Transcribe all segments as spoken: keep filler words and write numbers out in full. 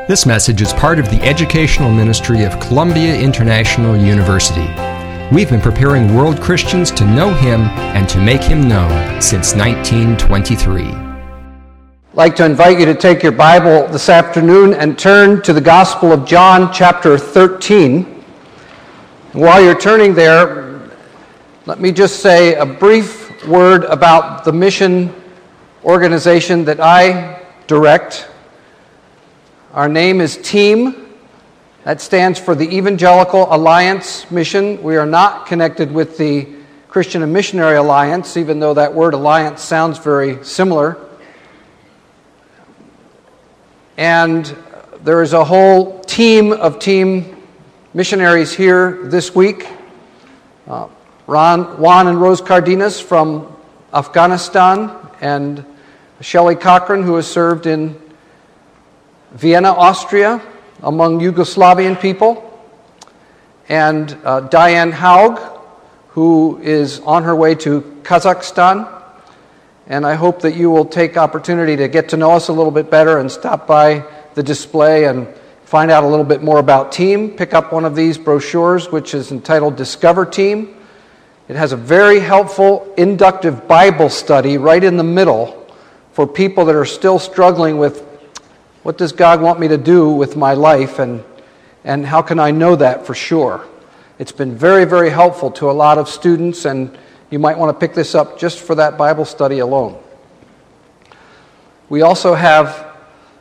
This message is part of the educational ministry of Columbia International University. We've been preparing world Christians to know Him and to make Him known since nineteen twenty-three. I'd like to invite you to take your Bible this afternoon and turn to the Gospel of John, chapter thirteen. And while you're turning there, let me just say a brief word about the mission organization that I direct. Our name is TEAM. That stands for the Evangelical Alliance Mission. We are not connected with the Christian and Missionary Alliance, even though that word alliance sounds very similar. And there is a whole team of team missionaries here this week. Uh, Ron, Juan and Rose Cardenas from Afghanistan, and Shelley Cochran, who has served in Vienna, Austria, among Yugoslavian people, and uh, Diane Haug, who is on her way to Kazakhstan. And I hope that you will take opportunity to get to know us a little bit better and stop by the display and find out a little bit more about TEAM. Pick up one of these brochures, which is entitled Discover TEAM. It has a very helpful inductive Bible study right in the middle for people that are still struggling with, what does God want me to do with my life, and and how can I know that for sure? It's been very, very helpful to a lot of students, and you might want to pick this up just for that Bible study alone. We also have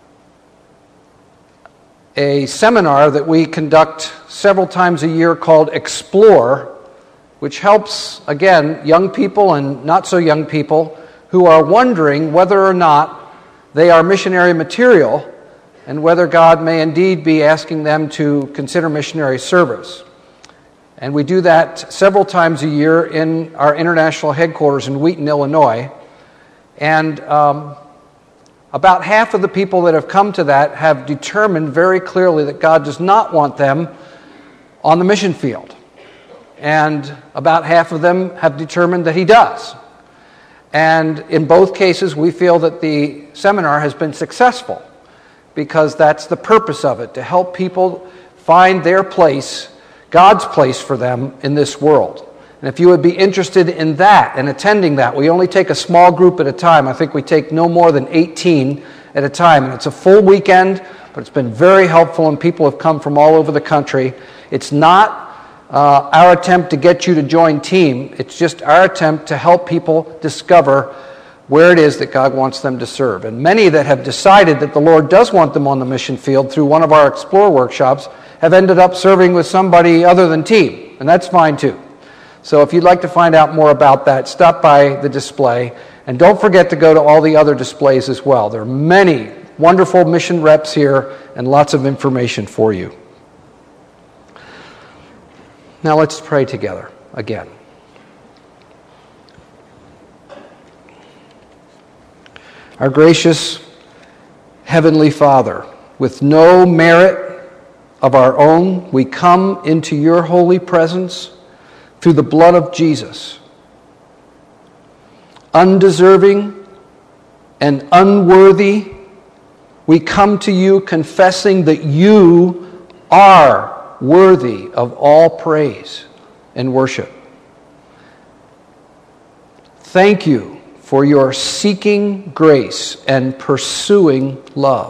a seminar that we conduct several times a year called Explore, which helps, again, young people and not so young people who are wondering whether or not they are missionary material, and whether God may indeed be asking them to consider missionary service. And we do that several times a year in our international headquarters in Wheaton, Illinois. And um, about half of the people that have come to that have determined very clearly that God does not want them on the mission field. And about half of them have determined that He does. And in both cases, we feel that the seminar has been successful, because that's the purpose of it, to help people find their place, God's place for them in this world. And if you would be interested in that and attending that, we only take a small group at a time. I think we take no more than eighteen at a time. And it's a full weekend, but it's been very helpful, and people have come from all over the country. It's not Uh, our attempt to get you to join TEAM. It's just our attempt to help people discover where it is that God wants them to serve. And many that have decided that the Lord does want them on the mission field through one of our Explore workshops have ended up serving with somebody other than TEAM, and that's fine too. So if you'd like to find out more about that, stop by the display, and don't forget to go to all the other displays as well. There are many wonderful mission reps here and lots of information for you. Now let's pray together again. Our gracious Heavenly Father, with no merit of our own, we come into your holy presence through the blood of Jesus. Undeserving and unworthy, we come to you confessing that you are worthy of all praise and worship. Thank you for your seeking grace and pursuing love.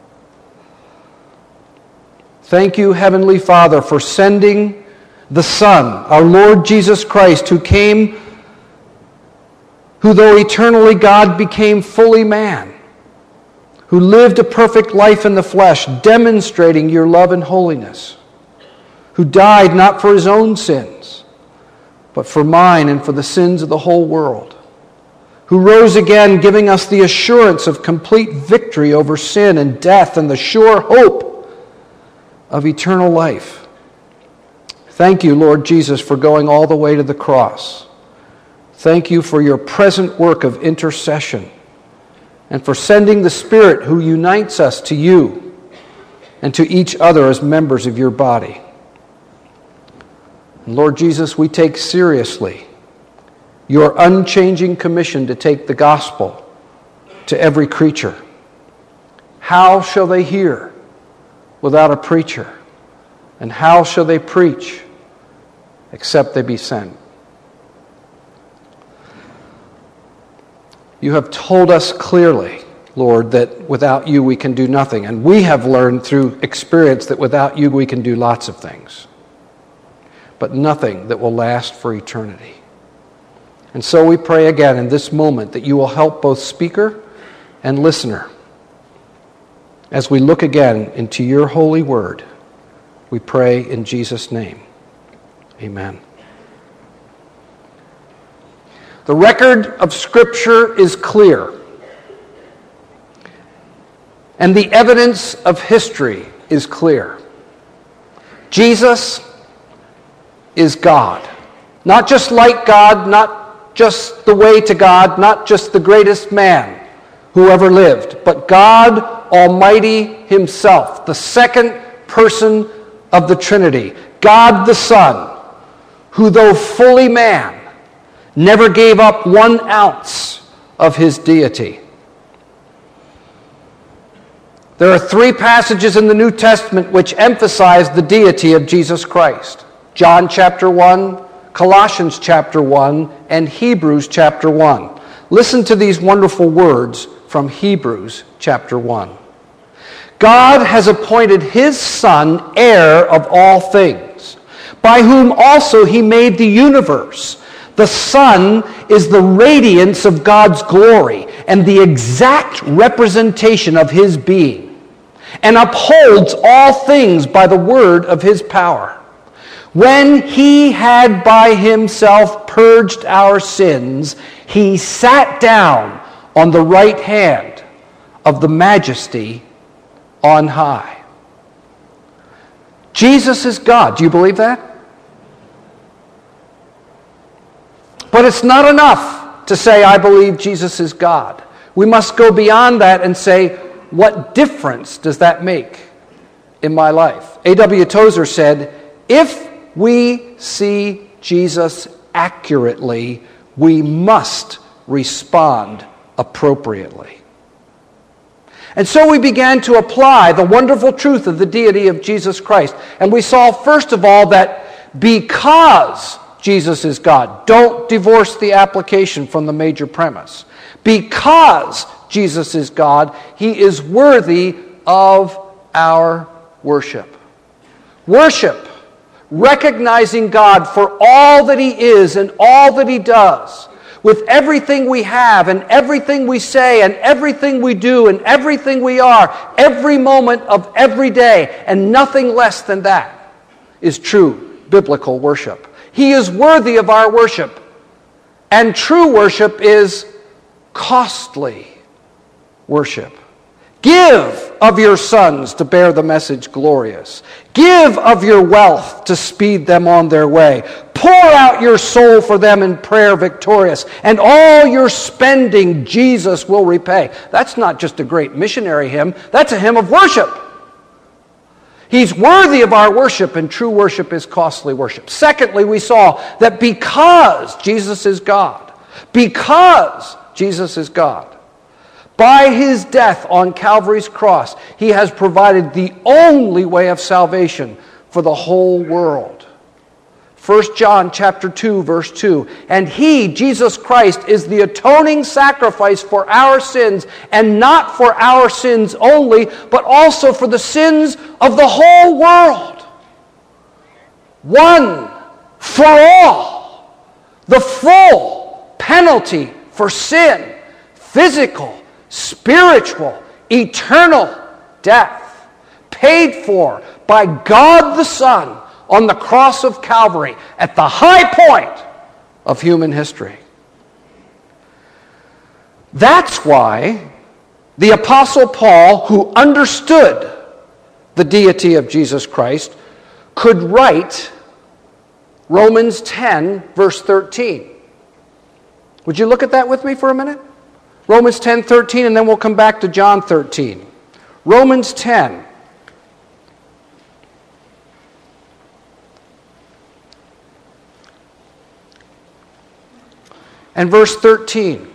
Thank you, Heavenly Father, for sending the Son, our Lord Jesus Christ, who came, who though eternally God became fully man, who lived a perfect life in the flesh, demonstrating your love and holiness, who died not for his own sins, but for mine and for the sins of the whole world, who rose again, giving us the assurance of complete victory over sin and death and the sure hope of eternal life. Thank you, Lord Jesus, for going all the way to the cross. Thank you for your present work of intercession, and for sending the Spirit who unites us to you and to each other as members of your body. Lord Jesus, we take seriously your unchanging commission to take the gospel to every creature. How shall they hear without a preacher? And how shall they preach except they be sent? You have told us clearly, Lord, that without you we can do nothing. And we have learned through experience that without you we can do lots of things, but nothing that will last for eternity. And so we pray again in this moment that you will help both speaker and listener as we look again into your holy word. We pray in Jesus' name. Amen. The record of Scripture is clear, and the evidence of history is clear. Jesus is God. Not just like God, not just the way to God, not just the greatest man who ever lived, but God Almighty himself, the second person of the Trinity, God the Son, who though fully man, never gave up one ounce of his deity. There are three passages in the New Testament which emphasize the deity of Jesus Christ. John chapter one, Colossians chapter one, and Hebrews chapter one. Listen to these wonderful words from Hebrews chapter one. God has appointed his Son heir of all things, by whom also he made the universe. The Son is the radiance of God's glory and the exact representation of his being, and upholds all things by the word of his power. When he had by himself purged our sins, he sat down on the right hand of the Majesty on high. Jesus is God. Do you believe that? But it's not enough to say, I believe Jesus is God. We must go beyond that and say, what difference does that make in my life? A W Tozer said, if we see Jesus accurately, we must respond appropriately. And so we began to apply the wonderful truth of the deity of Jesus Christ. And we saw, first of all, that because Jesus is God, don't divorce the application from the major premise. Because Jesus is God, he is worthy of our worship. Worship, recognizing God for all that he is and all that he does, with everything we have and everything we say and everything we do and everything we are, every moment of every day, and nothing less than that is true biblical worship. He is worthy of our worship, and true worship is costly worship. Give of your sons to bear the message glorious. Give of your wealth to speed them on their way. Pour out your soul for them in prayer victorious, and all your spending Jesus will repay. That's not just a great missionary hymn, that's a hymn of worship. He's worthy of our worship, and true worship is costly worship. Secondly, we saw that because Jesus is God, because Jesus is God, by his death on Calvary's cross, he has provided the only way of salvation for the whole world. First John chapter two, verse two. And he, Jesus Christ, is the atoning sacrifice for our sins, and not for our sins only, but also for the sins of the whole world. One for all. The full penalty for sin. Physical, spiritual, eternal death. Paid for by God the Son on the cross of Calvary at the high point of human history. That's why the Apostle Paul, who understood the deity of Jesus Christ, could write Romans ten, verse thirteen. Would you look at that with me for a minute? Romans ten, thirteen, and then we'll come back to John thirteen. Romans ten. And verse thirteen.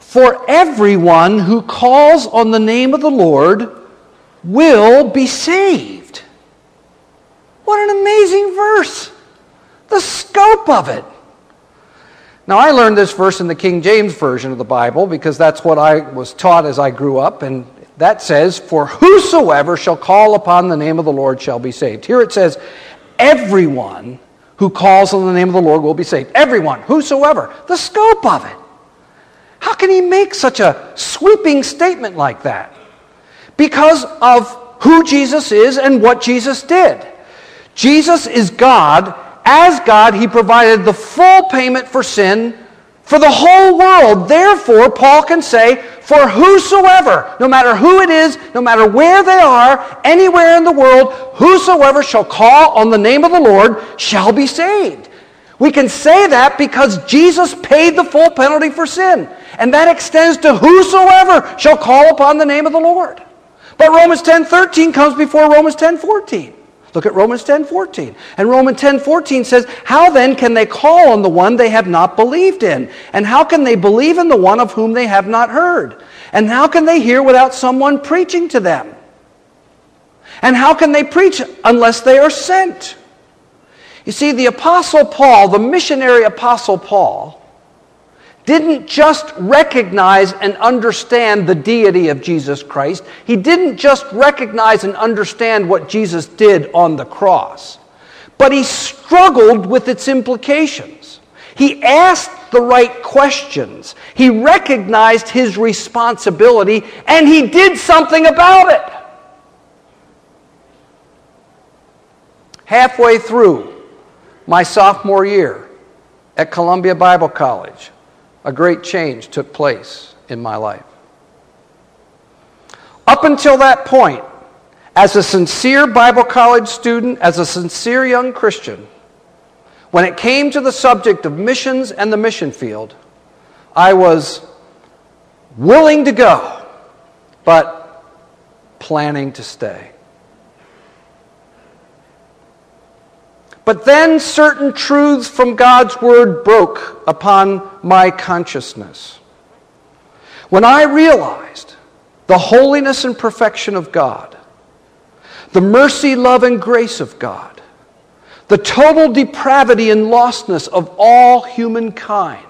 For everyone who calls on the name of the Lord will be saved. What an amazing verse. The scope of it. Now, I learned this verse in the King James Version of the Bible because that's what I was taught as I grew up, and that says, for whosoever shall call upon the name of the Lord shall be saved. Here it says, everyone who calls on the name of the Lord will be saved. Everyone, whosoever. The scope of it. How can he make such a sweeping statement like that? Because of who Jesus is and what Jesus did. Jesus is God. As God, he provided the full payment for sin for the whole world. Therefore, Paul can say, for whosoever, no matter who it is, no matter where they are, anywhere in the world, whosoever shall call on the name of the Lord shall be saved. We can say that because Jesus paid the full penalty for sin. And that extends to whosoever shall call upon the name of the Lord. But Romans ten thirteen comes before Romans ten fourteen. Look at Romans ten fourteen. And Romans ten fourteen says, how then can they call on the one they have not believed in? And how can they believe in the one of whom they have not heard? And how can they hear without someone preaching to them? And how can they preach unless they are sent? You see, the Apostle Paul, the missionary Apostle Paul, didn't just recognize and understand the deity of Jesus Christ. He didn't just recognize and understand what Jesus did on the cross, but he struggled with its implications. He asked the right questions. He recognized his responsibility, and he did something about it. Halfway through my sophomore year at Columbia Bible College, a great change took place in my life. Up until that point, as a sincere Bible college student, as a sincere young Christian, when it came to the subject of missions and the mission field, I was willing to go, but planning to stay. But then certain truths from God's Word broke upon my consciousness. When I realized the holiness and perfection of God, the mercy, love, and grace of God, the total depravity and lostness of all humankind.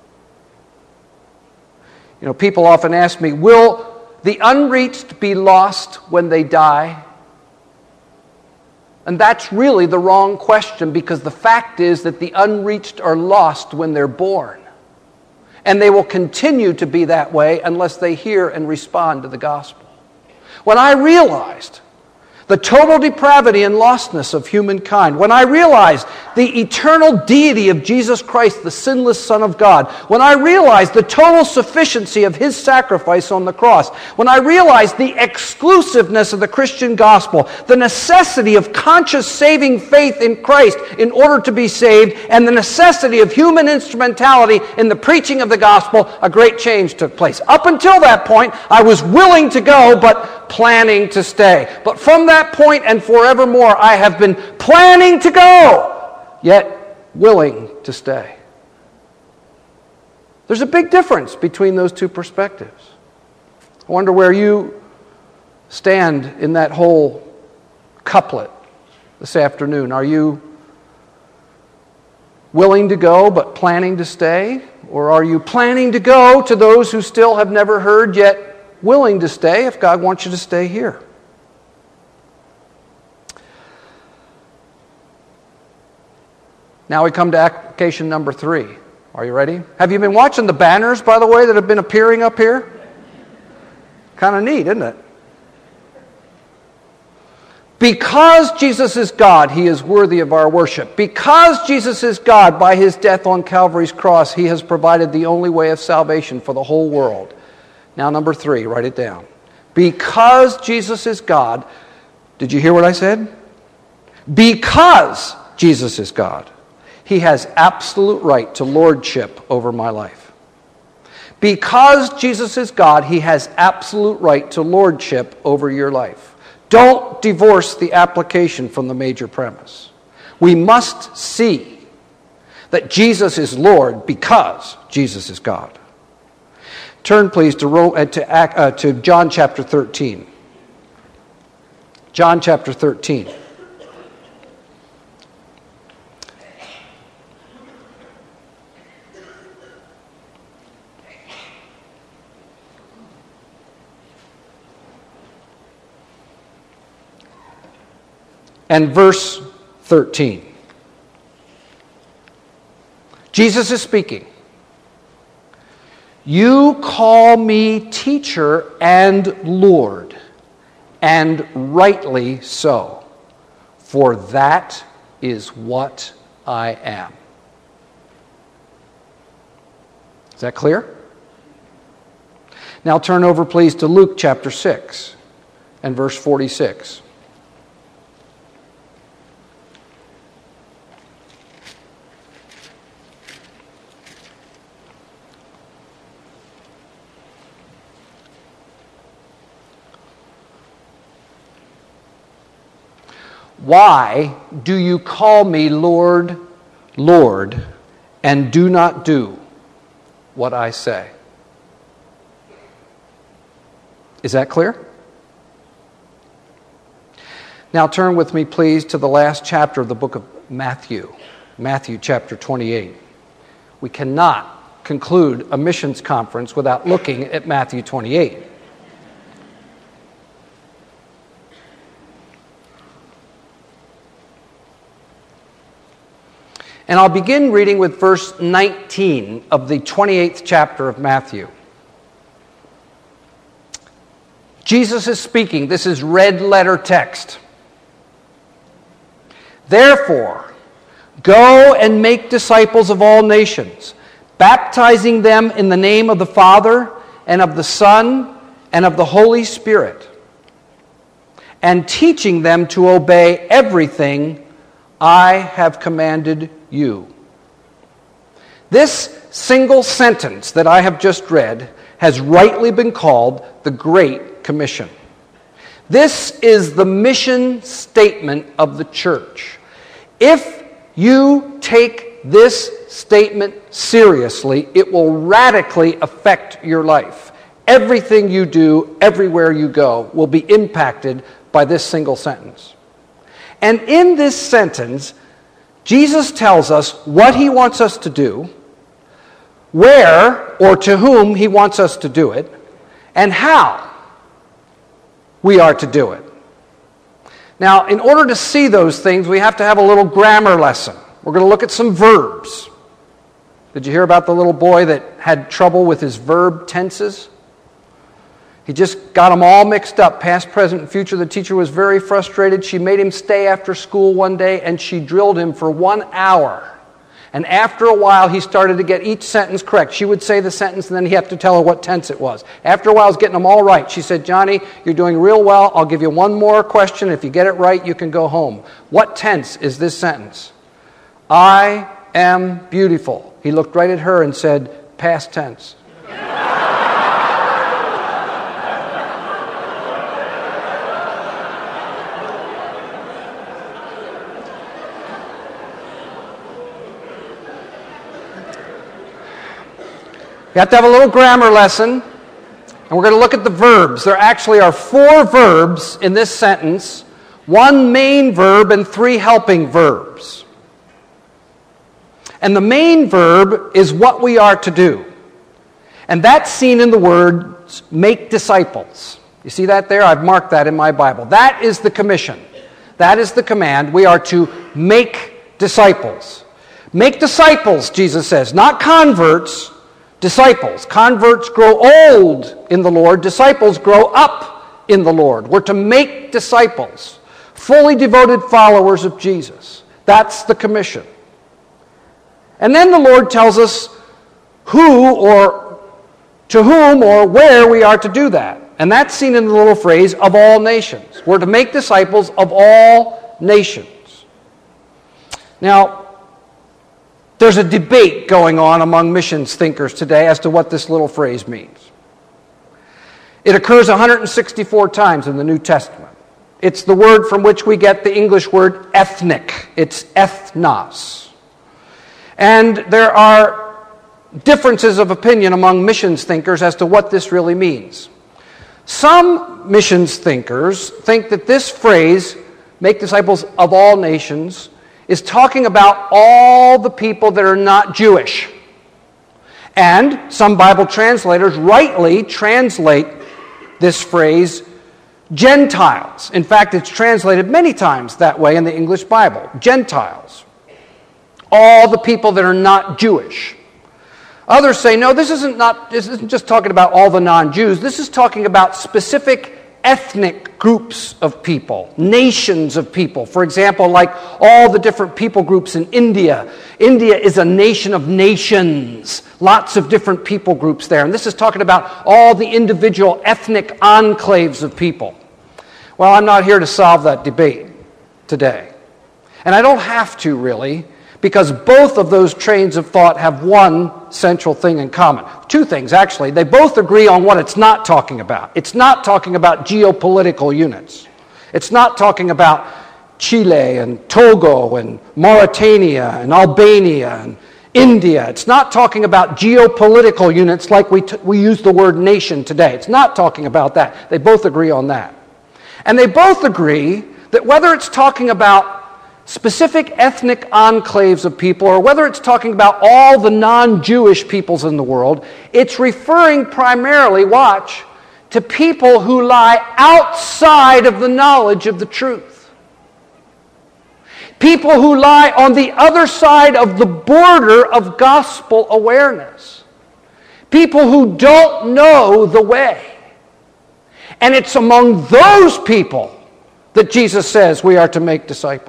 You know, people often ask me, will the unreached be lost when they die? And that's really the wrong question, because the fact is that the unreached are lost when they're born. And they will continue to be that way unless they hear and respond to the gospel. When I realized the total depravity and lostness of humankind, when I realized the eternal deity of Jesus Christ, the sinless Son of God, when I realized the total sufficiency of His sacrifice on the cross, when I realized the exclusiveness of the Christian gospel, the necessity of conscious saving faith in Christ in order to be saved, and the necessity of human instrumentality in the preaching of the gospel, a great change took place. Up until that point, I was willing to go, but planning to stay. But from that point and forevermore, I have been planning to go, yet willing to stay. There's a big difference between those two perspectives. I wonder where you stand in that whole couplet this afternoon. Are you willing to go but planning to stay? Or are you planning to go to those who still have never heard, yet willing to stay if God wants you to stay here? Now we come to application number three. Are you ready? Have you been watching the banners, by the way, that have been appearing up here? Kind of neat, isn't it? Because Jesus is God, He is worthy of our worship. Because Jesus is God, by His death on Calvary's cross, He has provided the only way of salvation for the whole world. Now, number three, write it down. Because Jesus is God, did you hear what I said? Because Jesus is God, He has absolute right to lordship over my life. Because Jesus is God, He has absolute right to lordship over your life. Don't divorce the application from the major premise. We must see that Jesus is Lord because Jesus is God. Turn, please, to, Ro- uh, to, uh, to John chapter thirteen. John chapter thirteen. And verse thirteen. Jesus is speaking. You call me teacher and Lord, and rightly so, for that is what I am. Is that clear? Now turn over, please, to Luke chapter six and verse forty-six. Why do you call me Lord, Lord, and do not do what I say? Is that clear? Now turn with me, please, to the last chapter of the book of Matthew, Matthew chapter twenty-eight. We cannot conclude a missions conference without looking at Matthew twenty-eight. And I'll begin reading with verse nineteen of the twenty-eighth chapter of Matthew. Jesus is speaking. This is red letter text. Therefore, go and make disciples of all nations, baptizing them in the name of the Father and of the Son and of the Holy Spirit, and teaching them to obey everything I have commanded you. This single sentence that I have just read has rightly been called the Great Commission. This is the mission statement of the church. If you take this statement seriously, it will radically affect your life. Everything you do, everywhere you go, will be impacted by this single sentence. And in this sentence, Jesus tells us what he wants us to do, where or to whom he wants us to do it, and how we are to do it. Now, in order to see those things, we have to have a little grammar lesson. We're going to look at some verbs. Did you hear about the little boy that had trouble with his verb tenses? He just got them all mixed up, past, present, and future. The teacher was very frustrated. She made him stay after school one day, and she drilled him for one hour. And after a while, he started to get each sentence correct. She would say the sentence, and then he'd have to tell her what tense it was. After a while, I was getting them all right. She said, Johnny, you're doing real well. I'll give you one more question. If you get it right, you can go home. What tense is this sentence? I am beautiful. He looked right at her and said, past tense. You have to have a little grammar lesson, and we're going to look at the verbs. There actually are four verbs in this sentence, one main verb and three helping verbs. And the main verb is what we are to do. And that's seen in the words, make disciples. You see that there? I've marked that in my Bible. That is the commission. That is the command. We are to make disciples. Make disciples, Jesus says, not converts, disciples. Converts grow old in the Lord. Disciples grow up in the Lord. We're to make disciples, fully devoted followers of Jesus. That's the commission. And then the Lord tells us who or to whom or where we are to do that. And that's seen in the little phrase, of all nations. We're to make disciples of all nations. Now, there's a debate going on among missions thinkers today as to what this little phrase means. It occurs one hundred sixty-four times in the New Testament. It's the word from which we get the English word ethnic. It's ethnos. And there are differences of opinion among missions thinkers as to what this really means. Some missions thinkers think that this phrase, make disciples of all nations, is talking about all the people that are not Jewish. And some Bible translators rightly translate this phrase Gentiles. In fact, it's translated many times that way in the English Bible. Gentiles. All the people that are not Jewish. Others say, no, this isn't not this isn't just talking about all the non-Jews. This is talking about specific ethnic groups of people, nations of people. For example, like all the different people groups in India. India is a nation of nations. Lots of different people groups there. And this is talking about all the individual ethnic enclaves of people. Well, I'm not here to solve that debate today. And I don't have to, really, because both of those trains of thought have one central thing in common. Two things, actually. They both agree on what it's not talking about. It's not talking about geopolitical units. It's not talking about Chile and Togo and Mauritania and Albania and India. It's not talking about geopolitical units like we, t- we use the word nation today. It's not talking about that. They both agree on that. And they both agree that whether it's talking about specific ethnic enclaves of people, or whether it's talking about all the non-Jewish peoples in the world, it's referring primarily, watch, to people who lie outside of the knowledge of the truth. People who lie on the other side of the border of gospel awareness. People who don't know the way. And it's among those people that Jesus says we are to make disciples.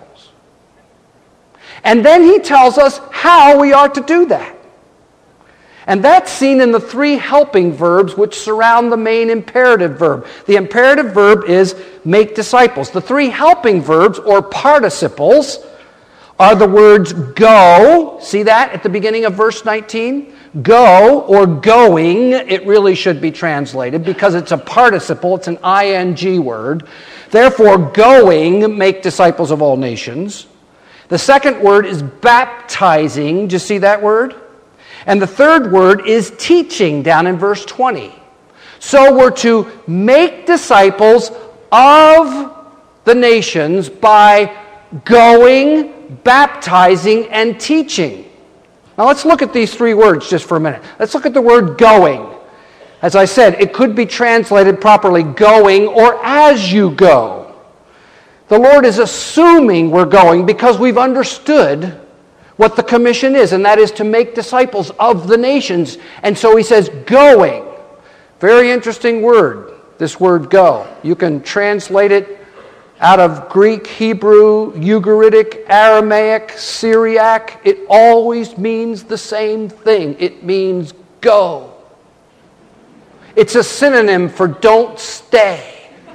And then he tells us how we are to do that. And that's seen in the three helping verbs which surround the main imperative verb. The imperative verb is make disciples. The three helping verbs, or participles, are the words go. See that at the beginning of verse nineteen? Go, or going, it really should be translated because it's a participle. It's an ing word. Therefore, going, make disciples of all nations. The second word is baptizing. Do you see that word? And the third word is teaching, down in verse twenty. So we're to make disciples of the nations by going, baptizing, and teaching. Now let's look at these three words just for a minute. Let's look at the word going. As I said, it could be translated properly going or as you go. The Lord is assuming we're going because we've understood what the commission is, and that is to make disciples of the nations. And so he says going. Very interesting word, this word go. You can translate it out of Greek, Hebrew, Ugaritic, Aramaic, Syriac. It always means the same thing. It means go. It's a synonym for don't stay.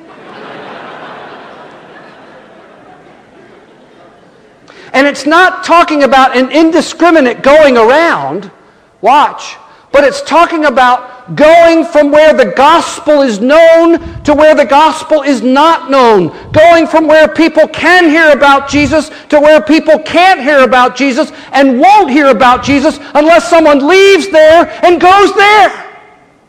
And it's not talking about an indiscriminate going around, watch, but it's talking about going from where the gospel is known to where the gospel is not known. Going from where people can hear about Jesus to where people can't hear about Jesus and won't hear about Jesus unless someone leaves there and goes there.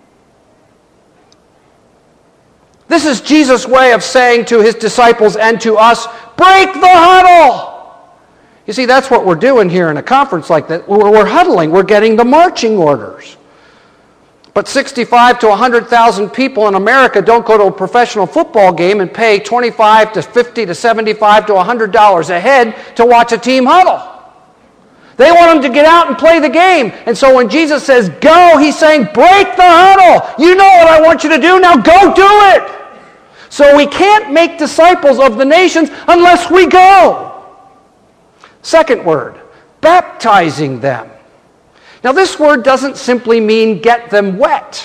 This is Jesus' way of saying to his disciples and to us, break the huddle. You see, that's what we're doing here in a conference like that. We're huddling. We're getting the marching orders. But sixty-five to one hundred thousand people in America don't go to a professional football game and pay twenty-five to fifty to seventy-five to one hundred dollars a head to watch a team huddle. They want them to get out and play the game. And so when Jesus says go, he's saying break the huddle. You know what I want you to do. Now go do it. So we can't make disciples of the nations unless we go. Second word, baptizing them. Now this word doesn't simply mean get them wet.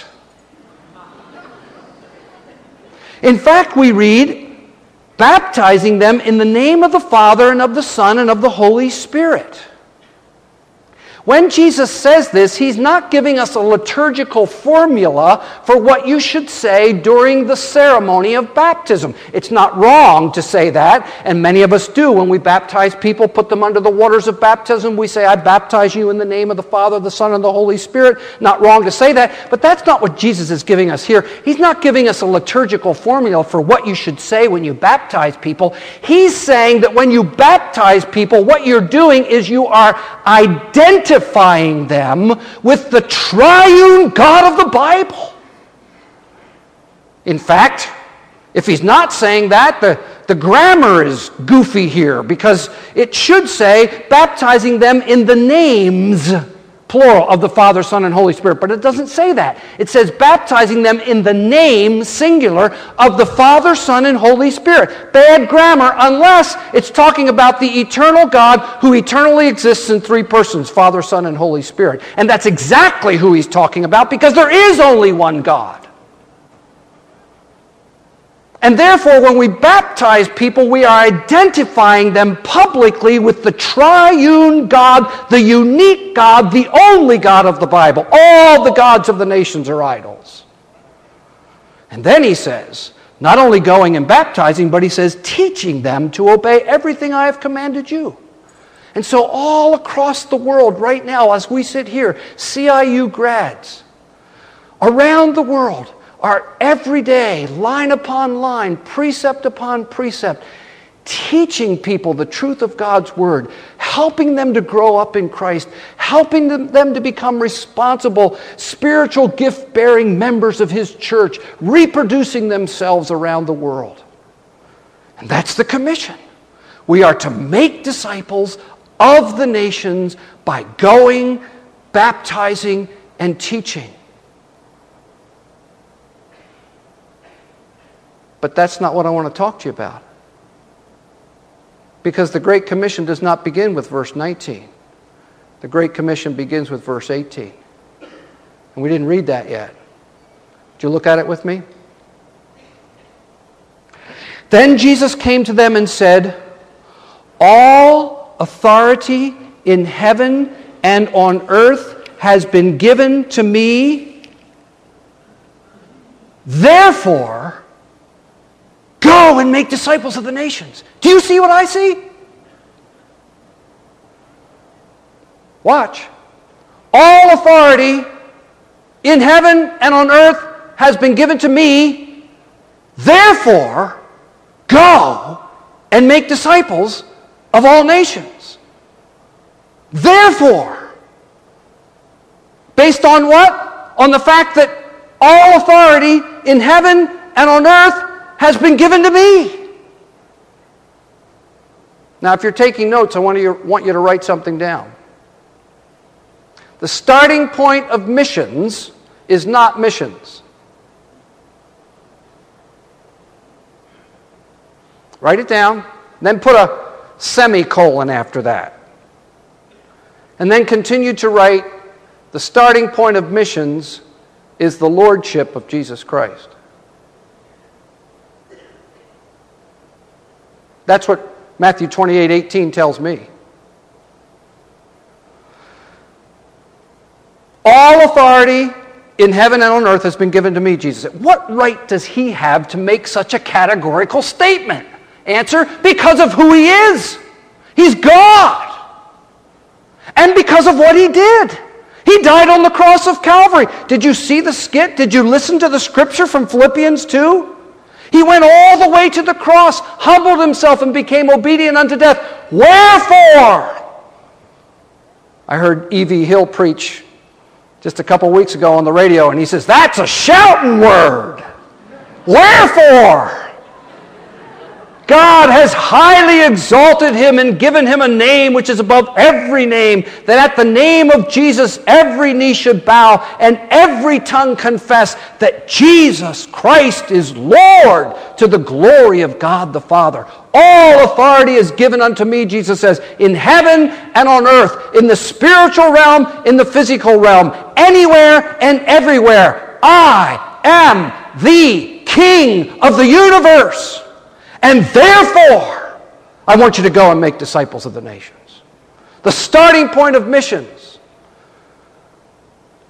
In fact, we read, baptizing them in the name of the Father and of the Son and of the Holy Spirit. When Jesus says this, he's not giving us a liturgical formula for what you should say during the ceremony of baptism. It's not wrong to say that, and many of us do. When we baptize people, put them under the waters of baptism, we say, I baptize you in the name of the Father, the Son, and the Holy Spirit. Not wrong to say that, but that's not what Jesus is giving us here. He's not giving us a liturgical formula for what you should say when you baptize people. He's saying that when you baptize people, what you're doing is you are identifying Identifying them with the triune God of the Bible. In fact, if he's not saying that, the, the grammar is goofy here, because it should say baptizing them in the names, plural, of the Father, Son, and Holy Spirit. But it doesn't say that. It says baptizing them in the name, singular, of the Father, Son, and Holy Spirit. Bad grammar unless it's talking about the eternal God who eternally exists in three persons, Father, Son, and Holy Spirit. And that's exactly who he's talking about, because there is only one God. And therefore, when we baptize people, we are identifying them publicly with the triune God, the unique God, the only God of the Bible. All the gods of the nations are idols. And then he says, not only going and baptizing, but he says, teaching them to obey everything I have commanded you. And so all across the world right now, as we sit here, C I U grads, around the world, are every day, line upon line, precept upon precept, teaching people the truth of God's Word, helping them to grow up in Christ, helping them, them to become responsible, spiritual gift-bearing members of His church, reproducing themselves around the world. And that's the commission. We are to make disciples of the nations by going, baptizing, and teaching. But that's not what I want to talk to you about. Because the Great Commission does not begin with verse nineteen. The Great Commission begins with verse eighteen. And we didn't read that yet. Did you look at it with me? Then Jesus came to them and said, all authority in heaven and on earth has been given to me. Therefore, go and make disciples of the nations. Do you see what I see? Watch. All authority in heaven and on earth has been given to me. Therefore, go and make disciples of all nations. Therefore, based on what? On the fact that all authority in heaven and on earth has been given to me. Now, if you're taking notes, I want you, want you to write something down. The starting point of missions is not missions. Write it down, then put a semicolon after that. And then continue to write, the starting point of missions is the lordship of Jesus Christ. That's what Matthew twenty-eight eighteen tells me. All authority in heaven and on earth has been given to me, Jesus said. What right does he have to make such a categorical statement? Answer, because of who he is. He's God. And because of what he did. He died on the cross of Calvary. Did you see the skit? Did you listen to the scripture from Philippians two? He went all the way to the cross, humbled himself, and became obedient unto death. Wherefore? I heard E V Hill preach just a couple weeks ago on the radio, and he says, that's a shouting word. Wherefore? God has highly exalted him and given him a name which is above every name, that at the name of Jesus every knee should bow and every tongue confess that Jesus Christ is Lord, to the glory of God the Father. All authority is given unto me, Jesus says, in heaven and on earth, in the spiritual realm, in the physical realm, anywhere and everywhere. I am the King of the universe. And therefore, I want you to go and make disciples of the nations. The starting point of missions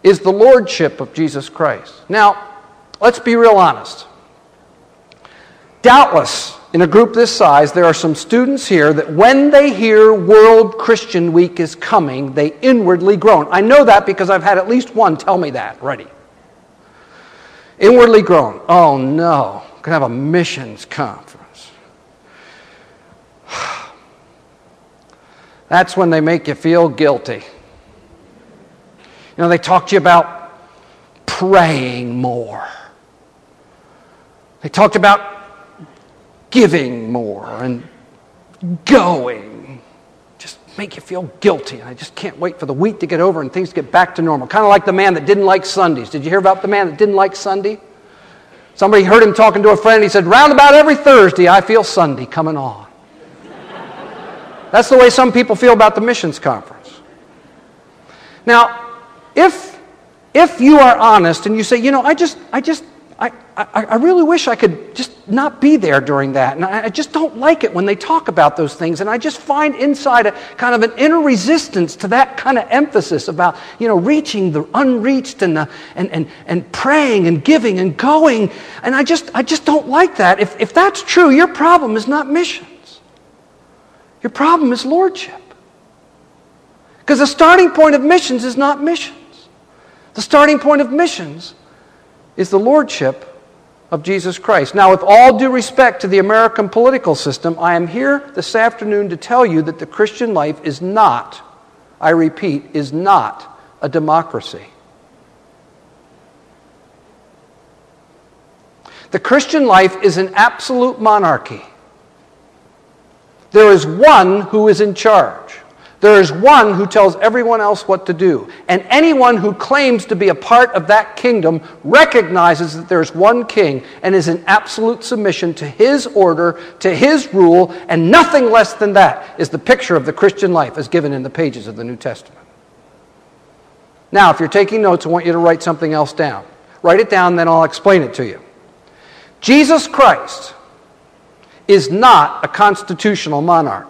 is the lordship of Jesus Christ. Now, let's be real honest. Doubtless, in a group this size, there are some students here that when they hear World Christian Week is coming, they inwardly groan. I know that because I've had at least one tell me that already. Inwardly groan. Oh no, we're going to have a missions conference. That's when they make you feel guilty. You know, they talk to you about praying more. They talked about giving more and going. Just make you feel guilty. I just can't wait for the week to get over and things to get back to normal. Kind of like the man that didn't like Sundays. Did you hear about the man that didn't like Sunday? Somebody heard him talking to a friend. He said, round about every Thursday, I feel Sunday coming on. That's the way some people feel about the missions conference. Now, if if you are honest and you say, you know, I just, I just, I, I, I really wish I could just not be there during that. And I, I just don't like it when they talk about those things. And I just find inside a kind of an inner resistance to that kind of emphasis about, you know, reaching the unreached and the, and, and, and praying and giving and going. And I just I just don't like that. If, if that's true, your problem is not missions. Your problem is lordship. Because the starting point of missions is not missions. The starting point of missions is the lordship of Jesus Christ. Now, with all due respect to the American political system, I am here this afternoon to tell you that the Christian life is not, I repeat, is not a democracy. The Christian life is an absolute monarchy. There is one who is in charge. There is one who tells everyone else what to do. And anyone who claims to be a part of that kingdom recognizes that there is one king and is in absolute submission to his order, to his rule, and nothing less than that is the picture of the Christian life as given in the pages of the New Testament. Now, if you're taking notes, I want you to write something else down. Write it down, then I'll explain it to you. Jesus Christ is not a constitutional monarch.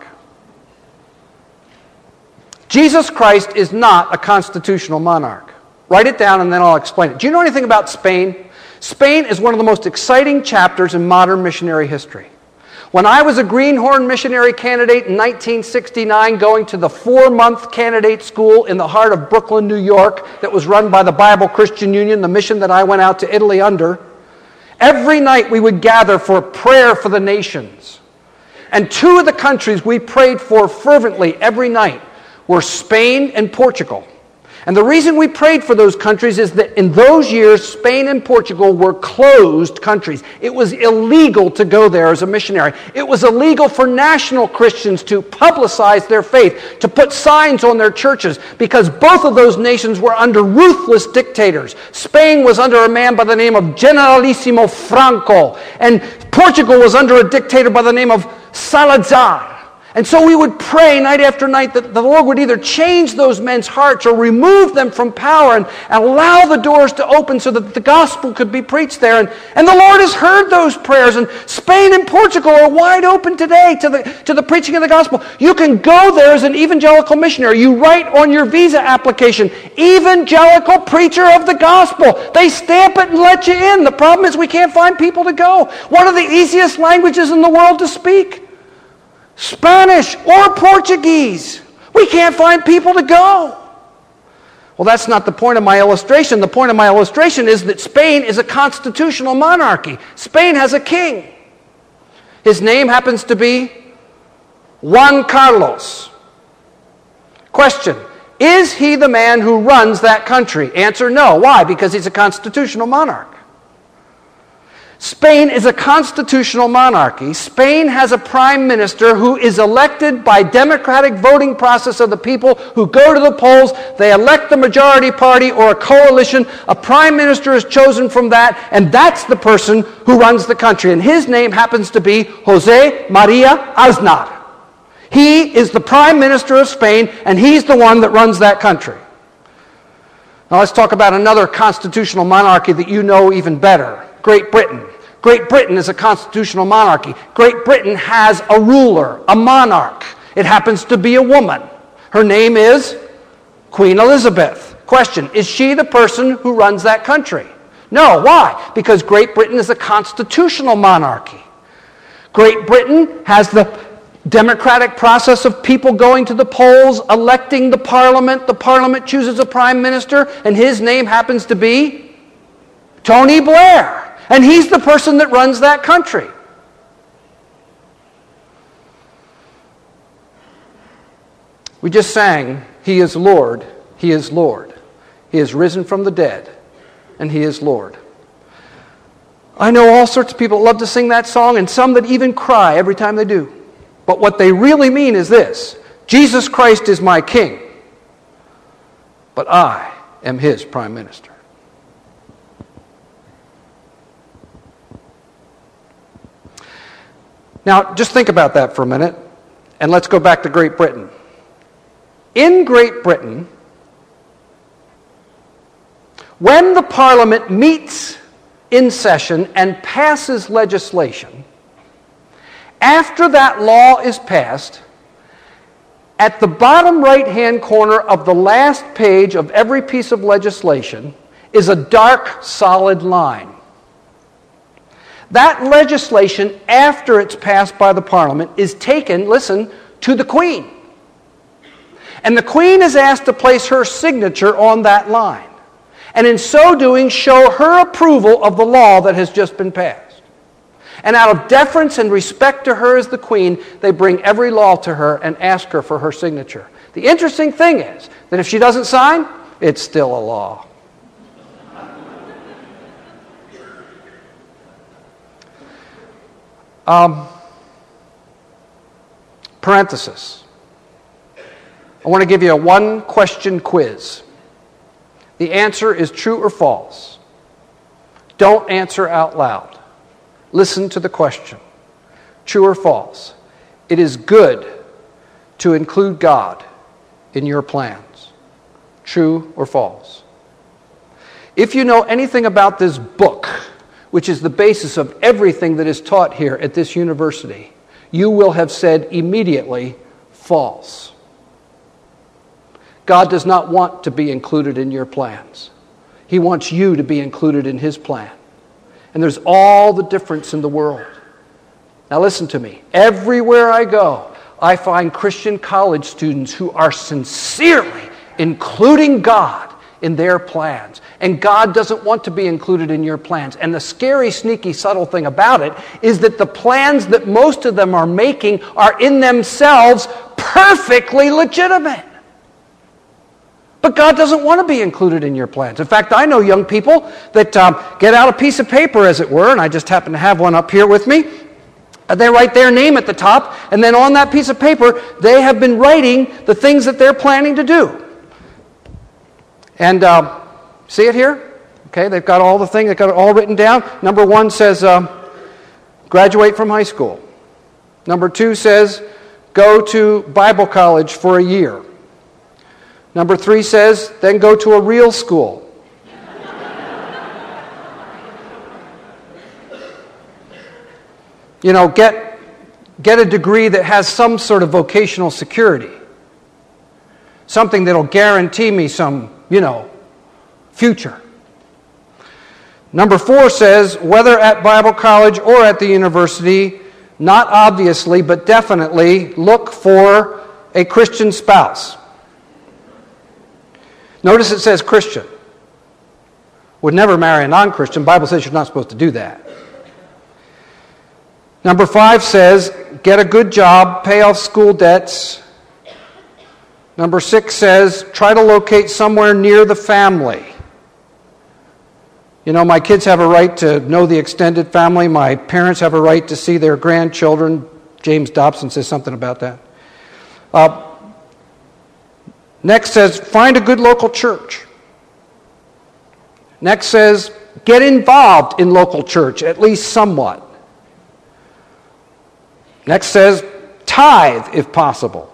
Jesus Christ is not a constitutional monarch. Write it down and then I'll explain it. Do you know anything about Spain? Spain is one of the most exciting chapters in modern missionary history. When I was a Greenhorn missionary candidate in nineteen sixty-nine, going to the four-month candidate school in the heart of Brooklyn, New York, that was run by the Bible Christian Union, the mission that I went out to Italy under, every night we would gather for prayer for the nations. And two of the countries we prayed for fervently every night were Spain and Portugal. And the reason we prayed for those countries is that in those years, Spain and Portugal were closed countries. It was illegal to go there as a missionary. It was illegal for national Christians to publicize their faith, to put signs on their churches, because both of those nations were under ruthless dictators. Spain was under a man by the name of Generalissimo Franco, and Portugal was under a dictator by the name of Salazar. And so we would pray night after night that the Lord would either change those men's hearts or remove them from power and, and allow the doors to open so that the gospel could be preached there. And, and the Lord has heard those prayers. And Spain and Portugal are wide open today to the, to the preaching of the gospel. You can go there as an evangelical missionary. You write on your visa application, evangelical preacher of the gospel. They stamp it and let you in. The problem is we can't find people to go. One of the easiest languages in the world to speak. Spanish or Portuguese. We can't find people to go. Well, that's not the point of my illustration. The point of my illustration is that Spain is a constitutional monarchy. Spain has a king. His name happens to be Juan Carlos. Question: is he the man who runs that country? Answer: no. Why? Because he's a constitutional monarch. Spain is a constitutional monarchy. Spain has a prime minister who is elected by democratic voting process of the people who go to the polls. They elect the majority party or a coalition. A prime minister is chosen from that, and that's the person who runs the country. And his name happens to be José María Aznar. He is the prime minister of Spain, and he's the one that runs that country. Now let's talk about another constitutional monarchy that you know even better. Great Britain. Great Britain is a constitutional monarchy. Great Britain has a ruler, a monarch. It happens to be a woman. Her name is Queen Elizabeth. Question, is she the person who runs that country? No. Why? Because Great Britain is a constitutional monarchy. Great Britain has the democratic process of people going to the polls, electing the parliament. The parliament chooses a prime minister, and his name happens to be Tony Blair. And he's the person that runs that country. We just sang, He is Lord, He is Lord. He is risen from the dead, and He is Lord. I know all sorts of people that love to sing that song, and some that even cry every time they do. But what they really mean is this: Jesus Christ is my King, but I am His Prime Minister. Now, just think about that for a minute, and let's go back to Great Britain. In Great Britain, when the Parliament meets in session and passes legislation, after that law is passed, at the bottom right-hand corner of the last page of every piece of legislation is a dark, solid line. That legislation, after it's passed by the Parliament, is taken, listen, to the Queen. And the Queen is asked to place her signature on that line. And in so doing, show her approval of the law that has just been passed. And out of deference and respect to her as the Queen, they bring every law to her and ask her for her signature. The interesting thing is that if she doesn't sign, it's still a law. Um, parenthesis. I want to give you a one-question quiz. The answer is true or false. Don't answer out loud. Listen to the question. True or false? It is good to include God in your plans. True or false? If you know anything about this book, which is the basis of everything that is taught here at this university, you will have said immediately, false. God does not want to be included in your plans. He wants you to be included in His plan. And there's all the difference in the world. Now listen to me. Everywhere I go, I find Christian college students who are sincerely including God in their plans. And God doesn't want to be included in your plans. And the scary, sneaky, subtle thing about it is that the plans that most of them are making are in themselves perfectly legitimate. But God doesn't want to be included in your plans. In fact, I know young people that um, get out a piece of paper, as it were, and I just happen to have one up here with me. And they write their name at the top, and then on that piece of paper, they have been writing the things that they're planning to do. And uh, see it here? Okay, they've got all the things, they've got it all written down. Number one says, um, graduate from high school. Number two says, go to Bible college for a year. Number three says, then go to a real school. You know, get, get a degree that has some sort of vocational security. Something that'll guarantee me some, you know, future. Number four says, whether at Bible college or at the university, not obviously, but definitely look for a Christian spouse. Notice it says Christian. Would never marry a non-Christian. The Bible says you're not supposed to do that. Number five says, get a good job, pay off school debts. Number six says, try to locate somewhere near the family. You know, my kids have a right to know the extended family. My parents have a right to see their grandchildren. James Dobson says something about that. Uh, Next says, find a good local church. Next says, get involved in local church, at least somewhat. Next says, tithe if possible.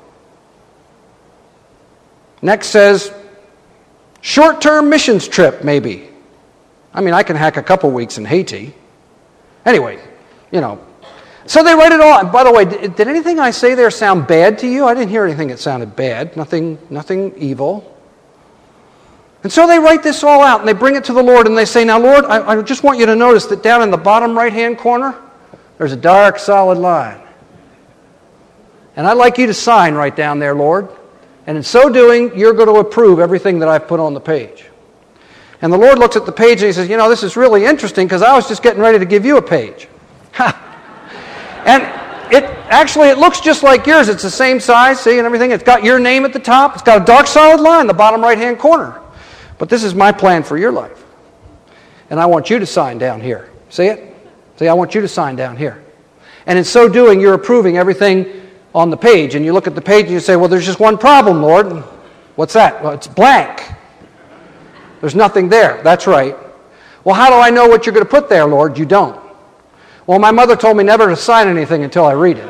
Next says, short-term missions trip maybe. I mean, I can hack a couple weeks in Haiti. Anyway, you know. So they write it all. And by the way, did, did anything I say there sound bad to you? I didn't hear anything that sounded bad. Nothing, nothing evil. And so they write this all out, and they bring it to the Lord, and they say, now, Lord, I, I just want you to notice that down in the bottom right-hand corner, there's a dark, solid line. And I'd like you to sign right down there, Lord. And in so doing, you're going to approve everything that I've put on the page. And the Lord looks at the page and he says, you know, this is really interesting because I was just getting ready to give you a page. And it actually, it looks just like yours. It's the same size, see, and everything. It's got your name at the top. It's got a dark, solid line in the bottom right-hand corner. But this is my plan for your life. And I want you to sign down here. See it? See, I want you to sign down here. And in so doing, you're approving everything on the page. And you look at the page and you say, well, there's just one problem, Lord. What's that? Well, it's blank. There's nothing there. That's right. Well, how do I know what you're going to put there, Lord? You don't. Well, my mother told me never to sign anything until I read it.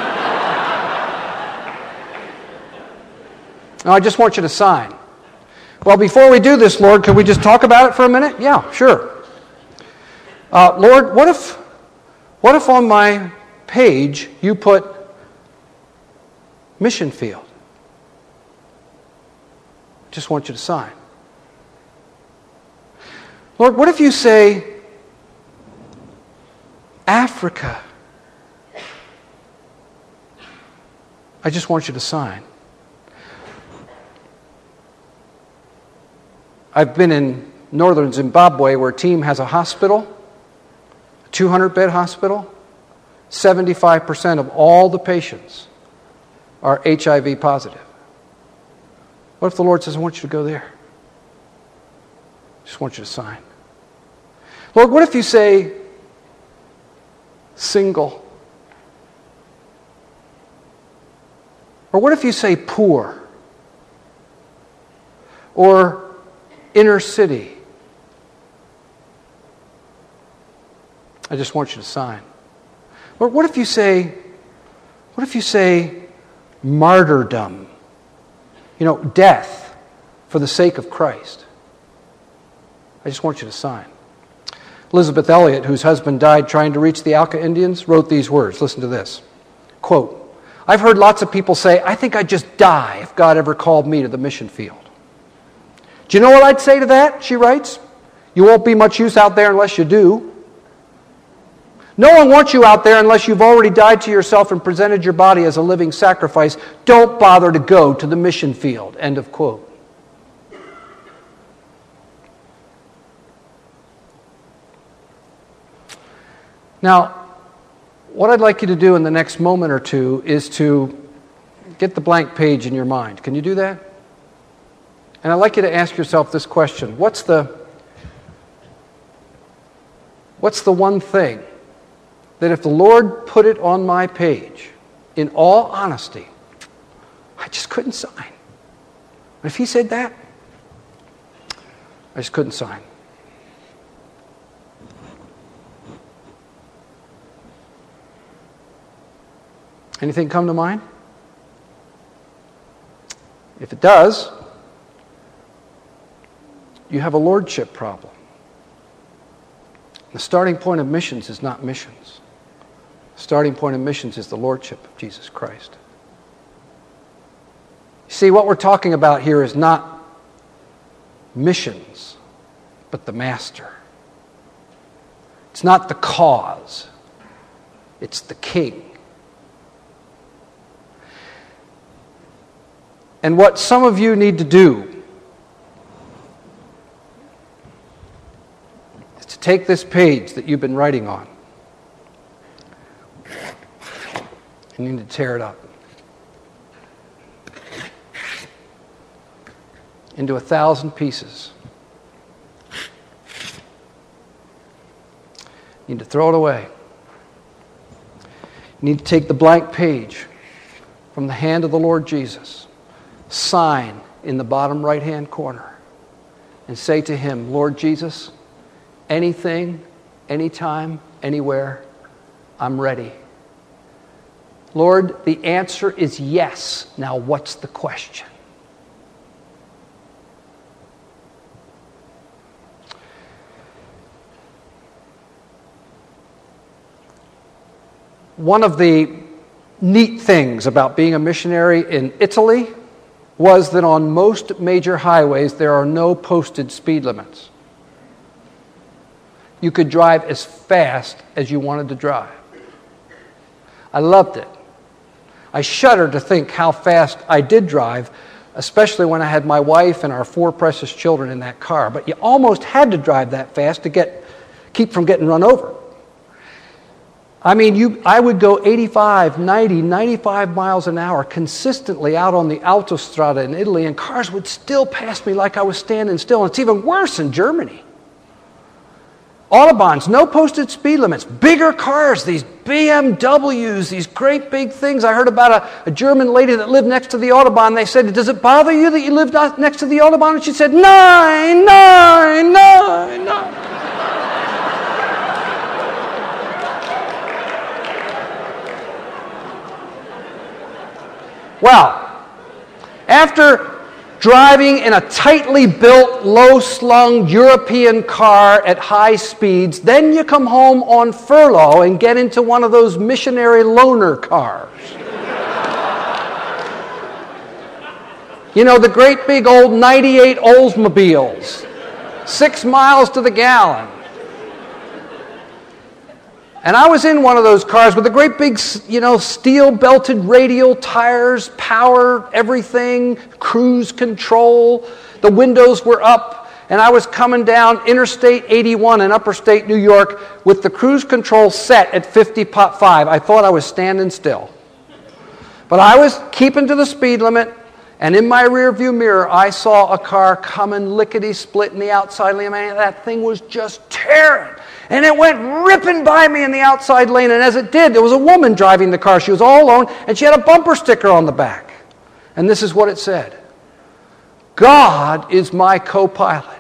No, I just want you to sign. Well, before we do this, Lord, could we just talk about it for a minute? Yeah, sure. Uh, Lord, what if, what if on my page you put mission field? Just want you to sign. Lord, what if you say Africa? I just want you to sign. I've been in northern Zimbabwe where a team has a hospital, a two hundred bed hospital. seventy-five percent of all the patients are H I V positive. What if the Lord says, I want you to go there? I just want you to sign. Lord, what if you say single? Or what if you say poor? Or inner city? I just want you to sign. Or what if you say, what if you say martyrdom? You know, death for the sake of Christ. I just want you to sign. Elizabeth Elliot, whose husband died trying to reach the Auca Indians, wrote these words. Listen to this. Quote, I've heard lots of people say, I think I'd just die if God ever called me to the mission field. Do you know what I'd say to that? She writes. You won't be much use out there unless you do. No one wants you out there unless you've already died to yourself and presented your body as a living sacrifice. Don't bother to go to the mission field. End of quote. Now, what I'd like you to do in the next moment or two is to get the blank page in your mind. Can you do that? And I'd like you to ask yourself this question. What's the, what's the one thing that if the Lord put it on my page, in all honesty, I just couldn't sign? But if He said that, I just couldn't sign. Anything come to mind? If it does, you have a lordship problem. The starting point of missions is not missions. The starting point of missions is the lordship of Jesus Christ. See, what we're talking about here is not missions, but the master. It's not the cause. It's the king. And what some of you need to do is to take this page that you've been writing on and you need to tear it up into a thousand pieces. You need to throw it away. You need to take the blank page from the hand of the Lord Jesus, sign in the bottom right-hand corner, and say to Him, Lord Jesus, anything, anytime, anywhere, I'm ready. Lord, the answer is yes. Now what's the question? One of the neat things about being a missionary in Italy was that on most major highways there are no posted speed limits. You could drive as fast as you wanted to drive. I loved it. I shudder to think how fast I did drive, especially when I had my wife and our four precious children in that car. But you almost had to drive that fast to get keep from getting run over. I mean, you, I would go eighty-five, ninety, ninety-five miles an hour consistently out on the Autostrada in Italy, and cars would still pass me like I was standing still. And it's even worse in Germany. Autobahns, no posted speed limits, bigger cars, these B M Ws, these great big things. I heard about a, a German lady that lived next to the Autobahn. They said, does it bother you that you live next to the Autobahn? And she said, nine, nine, nine, nine. Well, after driving in a tightly built, low-slung European car at high speeds, then you come home on furlough and get into one of those missionary loaner cars. You know, the great big old ninety-eight Oldsmobiles, six miles to the gallon. And I was in one of those cars with the great big, you know, steel-belted radial tires, power, everything, cruise control. The windows were up, and I was coming down Interstate eighty-one in upper state New York with the cruise control set at fifty point five. I thought I was standing still. But I was keeping to the speed limit, and in my rearview mirror, I saw a car coming lickety-split in the outside lane. Man, that thing was just tearing. And it went ripping by me in the outside lane. And as it did, there was a woman driving the car. She was all alone, and she had a bumper sticker on the back. And this is what it said: God is my co-pilot.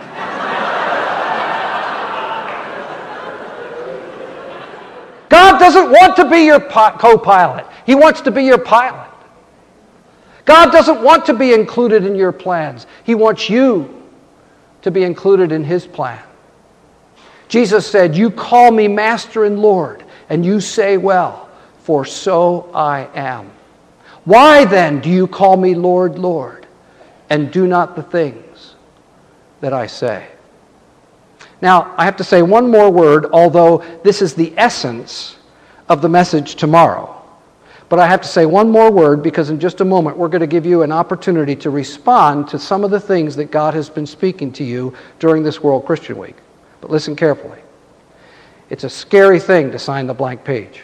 God doesn't want to be your co-pilot. He wants to be your pilot. God doesn't want to be included in your plans. He wants you to be included in His plan. Jesus said, you call me Master and Lord, and you say, well, for so I am. Why then do you call me Lord, Lord, and do not the things that I say? Now, I have to say one more word, although this is the essence of the message tomorrow. But I have to say one more word because in just a moment we're going to give you an opportunity to respond to some of the things that God has been speaking to you during this World Christian Week. But listen carefully. It's a scary thing to sign the blank page.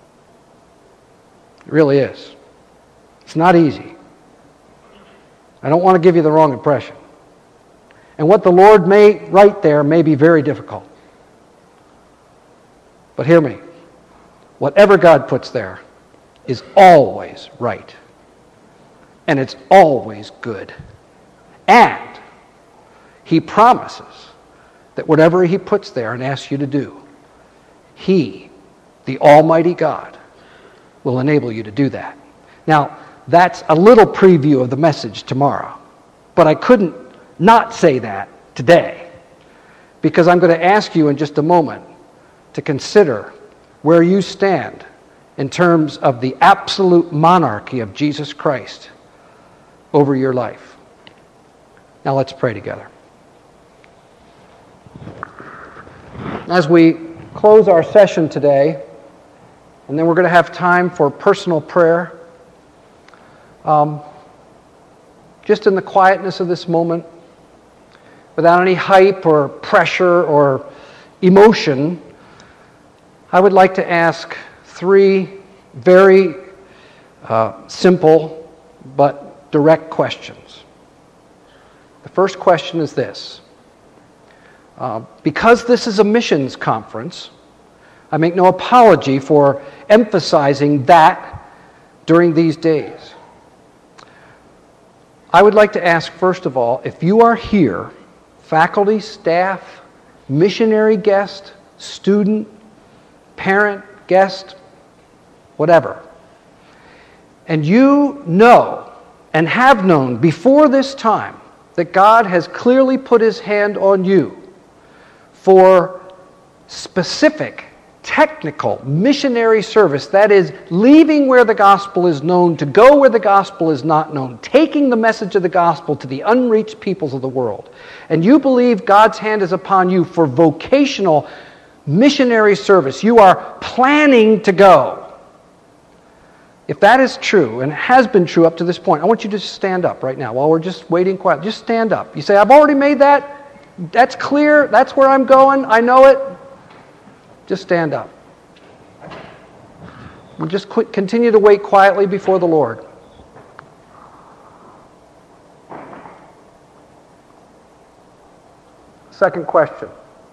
It really is. It's not easy. I don't want to give you the wrong impression. And what the Lord may write there may be very difficult. But hear me. Whatever God puts there is always right. And it's always good. And He promises that whatever He puts there and asks you to do, He, the Almighty God, will enable you to do that. Now, that's a little preview of the message tomorrow. But I couldn't not say that today, because I'm going to ask you in just a moment to consider where you stand in terms of the absolute monarchy of Jesus Christ over your life. Now let's pray together. As we close our session today, and then we're going to have time for personal prayer, um, just in the quietness of this moment, without any hype or pressure or emotion, I would like to ask three very uh, simple but direct questions. The first question is this. Uh, because this is a missions conference, I make no apology for emphasizing that during these days. I would like to ask, first of all, if you are here, faculty, staff, missionary guest, student, parent, guest, whatever, and you know and have known before this time that God has clearly put His hand on you for specific, technical missionary service, that is, leaving where the gospel is known to go where the gospel is not known, taking the message of the gospel to the unreached peoples of the world, and you believe God's hand is upon you for vocational missionary service, you are planning to go. If that is true, and has been true up to this point, I want you to just stand up right now while we're just waiting quietly. Just stand up. You say, I've already made that. That's clear. That's where I'm going. I know it. Just stand up. We'll just qu- continue to wait quietly before the Lord. Second question.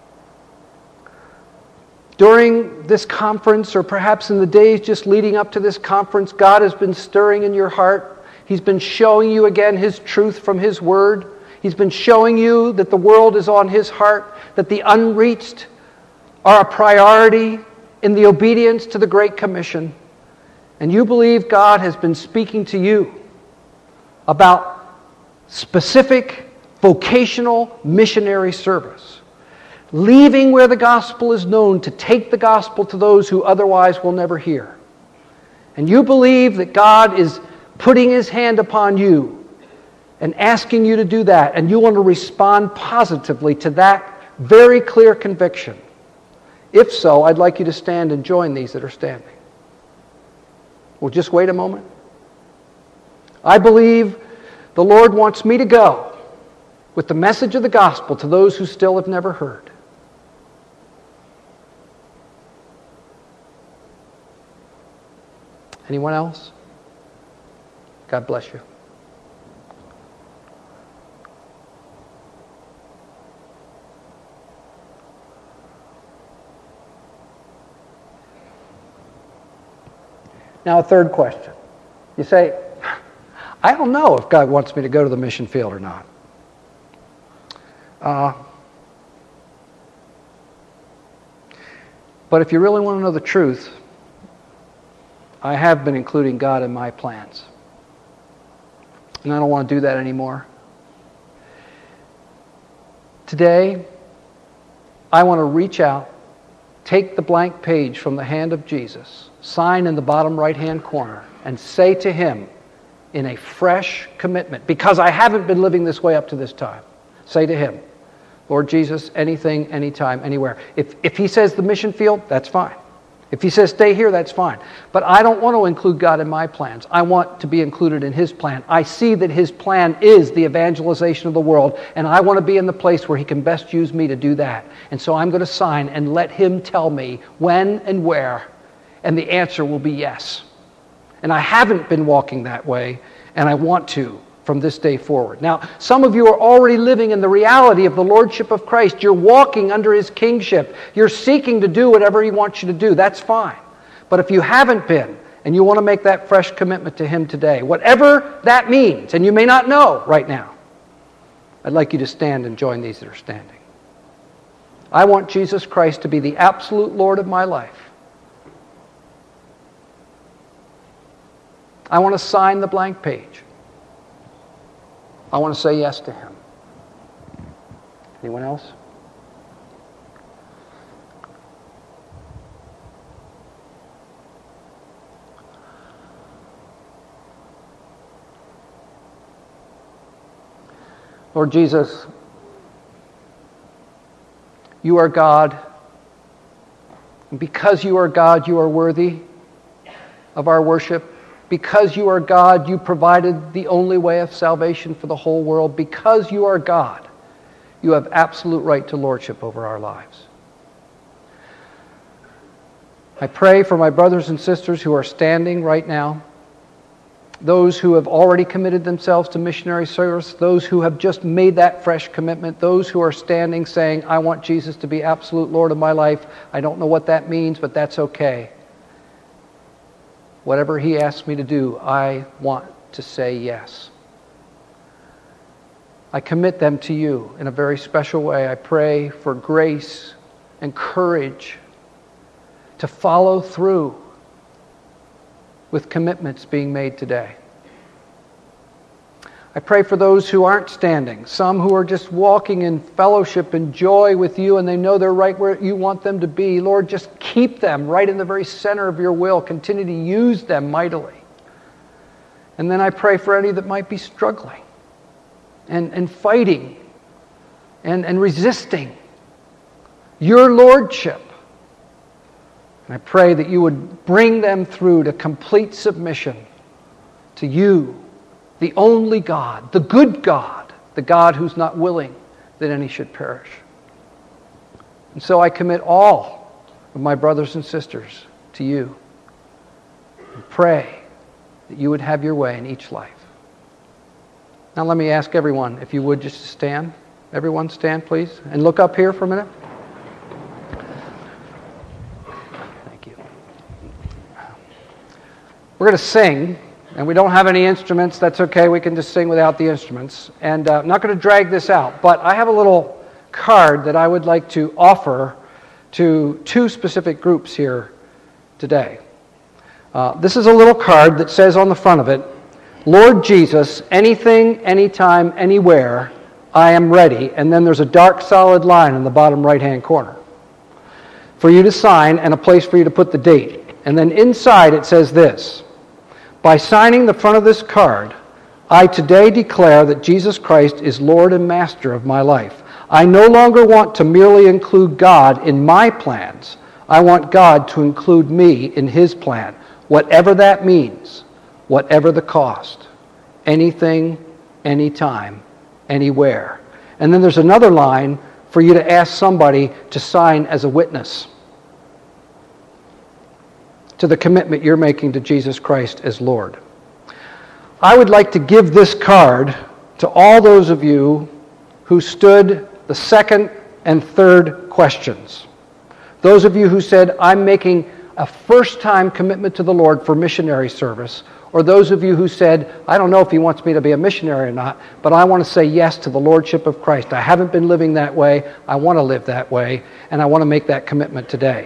During this conference, or perhaps in the days just leading up to this conference, God has been stirring in your heart. He's been showing you again His truth from His Word. He's been showing you that the world is on His heart, that the unreached are a priority in the obedience to the Great Commission. And you believe God has been speaking to you about specific vocational missionary service. Leaving where the gospel is known to take the gospel to those who otherwise will never hear. And you believe that God is putting His hand upon you and asking you to do that, and you want to respond positively to that very clear conviction. If so, I'd like you to stand and join these that are standing. We'll just wait a moment. I believe the Lord wants me to go with the message of the gospel to those who still have never heard. Anyone else? God bless you. Now, a third question. You say, I don't know if God wants me to go to the mission field or not. Uh, but if you really want to know the truth, I have been including God in my plans. And I don't want to do that anymore. Today, I want to reach out, take the blank page from the hand of Jesus, sign in the bottom right-hand corner, and say to Him in a fresh commitment, because I haven't been living this way up to this time, say to Him, Lord Jesus, anything, anytime, anywhere. If, if He says the mission field, that's fine. If He says stay here, that's fine. But I don't want to include God in my plans. I want to be included in His plan. I see that His plan is the evangelization of the world, and I want to be in the place where He can best use me to do that. And so I'm going to sign and let Him tell me when and where, and the answer will be yes. And I haven't been walking that way, and I want to from this day forward. Now, some of you are already living in the reality of the Lordship of Christ. You're walking under His kingship. You're seeking to do whatever He wants you to do. That's fine. But if you haven't been, and you want to make that fresh commitment to Him today, whatever that means, and you may not know right now, I'd like you to stand and join these that are standing. I want Jesus Christ to be the absolute Lord of my life. I want to sign the blank page. I want to say yes to Him. Anyone else? Lord Jesus, You are God, and because You are God, You are worthy of our worship. Because You are God, You provided the only way of salvation for the whole world. Because You are God, You have absolute right to lordship over our lives. I pray for my brothers and sisters who are standing right now, those who have already committed themselves to missionary service, those who have just made that fresh commitment, those who are standing saying, I want Jesus to be absolute Lord of my life. I don't know what that means, but that's okay. Whatever He asks me to do, I want to say yes. I commit them to You in a very special way. I pray for grace and courage to follow through with commitments being made today. I pray for those who aren't standing, some who are just walking in fellowship and joy with you, and they know they're right where you want them to be. Lord, just keep them right in the very center of your will. Continue to use them mightily. And then I pray for any that might be struggling and, and fighting and, and resisting your lordship. And I pray that you would bring them through to complete submission to you, the only God, the good God, the God who's not willing that any should perish. And so I commit all of my brothers and sisters to you and pray that you would have your way in each life. Now let me ask everyone, if you would just stand. Everyone stand, please, and look up here for a minute. Thank you. We're going to sing. And we don't have any instruments. That's okay. We can just sing without the instruments. And uh, I'm not going to drag this out. But I have a little card that I would like to offer to two specific groups here today. Uh, this is a little card that says on the front of it, Lord Jesus, anything, anytime, anywhere, I am ready. And then there's a dark solid line in the bottom right-hand corner for you to sign and a place for you to put the date. And then inside it says this, by signing the front of this card, I today declare that Jesus Christ is Lord and Master of my life. I no longer want to merely include God in my plans. I want God to include me in His plan, whatever that means, whatever the cost, anything, anytime, anywhere. And then there's another line for you to ask somebody to sign as a witness to the commitment you're making to Jesus Christ as Lord. I would like to give this card to all those of you who stood the second and third questions. Those of you who said, I'm making a first-time commitment to the Lord for missionary service, or those of you who said, I don't know if He wants me to be a missionary or not, but I want to say yes to the Lordship of Christ. I haven't been living that way. I want to live that way, and I want to make that commitment today.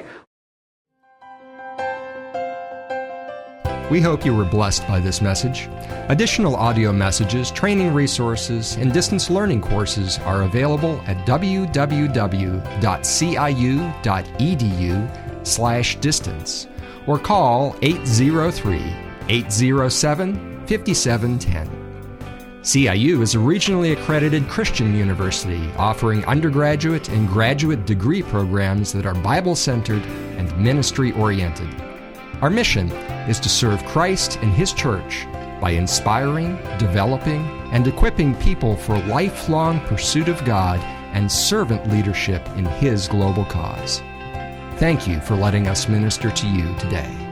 We hope you were blessed by this message. Additional audio messages, training resources, and distance learning courses are available at w w w dot c i u dot e d u slash distance or call eight zero three, eight zero seven, five seven one zero. C I U is a regionally accredited Christian university offering undergraduate and graduate degree programs that are Bible-centered and ministry-oriented. Our mission is to serve Christ and His church by inspiring, developing, and equipping people for lifelong pursuit of God and servant leadership in His global cause. Thank you for letting us minister to you today.